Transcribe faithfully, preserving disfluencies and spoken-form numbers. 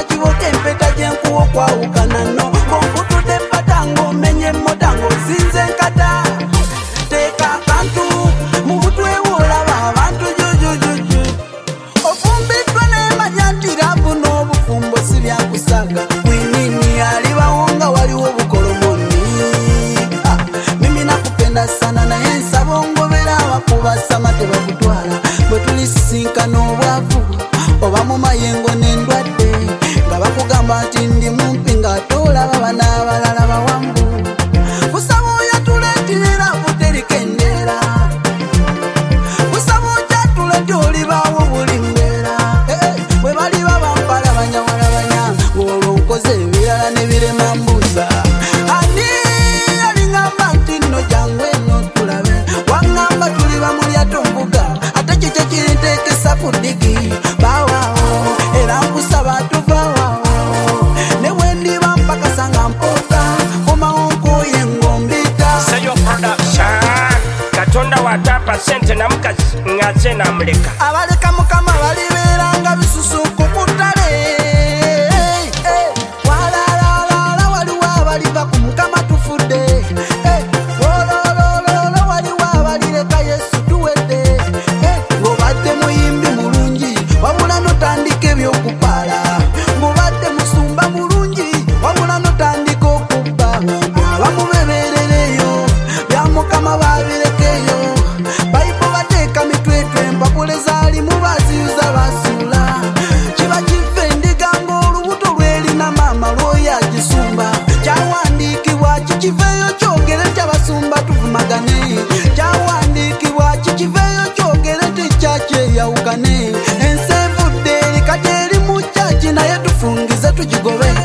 kiwoke mpeta jenkuwo kwa ukanano Bonkutu de patango menye motango zinze nkata Teka kantu mutwe wolaba abantu jujujuju Ofumbitwa ne manyantira buno bufumbo sibya kusaga Mwinini alibaonga waliwo bukolomoni ah, Mimi nakupenda sana na yensa bongo bela wakuba samate bakutwala Bwe tulisinka n'obwavu oba mu mayengo n'endwadde nga bakugamba nti ndi mumpi nga toolaba bana abalala bawanvu kusaba oyatuleetirera buterikendera kusaba okyatulete olibaawo buli mbeera bwe baliba bampala banyawalabanya ng'olwo nkoze ebirala ne birema mbuza ani alingamba nti nno jangu eno tulabe waŋŋamba tuli bamulyato mbuga ate kikyo kirinteekesa ku ddigi bawaawo era nkusaba tuvaawo ne bwendiba mpaka sanga mpota komawo nkoye ngombita Seyo production Katonda watapa sente na mukazi ngaze na muleka abaleka mukama balibeeranga bisusu ku butale walalala waliwo abaliva ku mukama tufudde wololololo waliwo abalireka yesu tuwedde ng'obadde muyimbi mulungi wabula notandika ebyokupaala ng'obadde musumba mulungi wabula notandika okubba abamubebeerereyo bya mukama babirekeyo bayibo bateeka mitwetwe empapule zaalimu baziyuza basuula kiba kifa endiga ng'olubuto lw'erina maama lw'oyo agisumba kyawandiikibwa kikiveeyo kyogere nti abasumba tuvumagane kyawandiikibwa kikiveeyo kyogere nti kyakyeyawukane ensi evudde eri kati eri mu kyaki naye tufungize tugigobe